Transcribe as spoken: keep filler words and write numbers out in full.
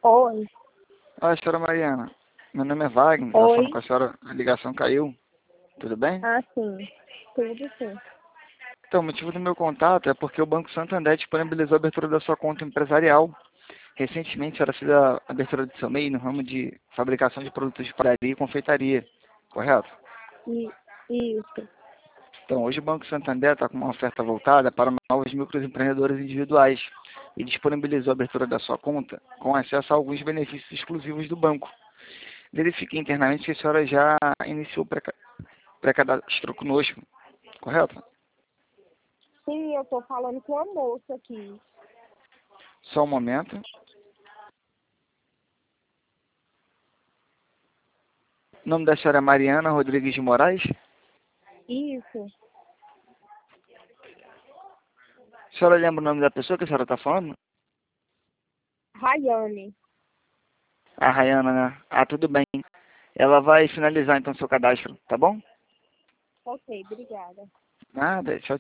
Oi. Oi, senhora Mariana. Meu nome é Wagner. Estava Oi. falando com a senhora, a ligação caiu. Tudo bem? Ah, sim. Tudo sim. Então, o motivo do meu contato é porque o Banco Santander disponibilizou a abertura da sua conta empresarial. Recentemente, a senhora fez a abertura do seu M E I no ramo de fabricação de produtos de padaria e confeitaria, correto? E, isso. Então, hoje o Banco Santander está com uma oferta voltada para novos microempreendedores individuais e disponibilizou a abertura da sua conta com acesso a alguns benefícios exclusivos do banco. Verifique internamente se a senhora já iniciou o pré- pré-cadastro conosco, correto? Sim, eu tô falando com a moça aqui. Só um momento. O nome da senhora é Mariana Rodrigues de Moraes. Isso. A senhora lembra o nome da pessoa que a senhora está falando? Rayane. A Rayana, né? Ah, tudo bem. Ela vai finalizar então seu cadastro, tá bom? Ok, obrigada. Nada, tchau.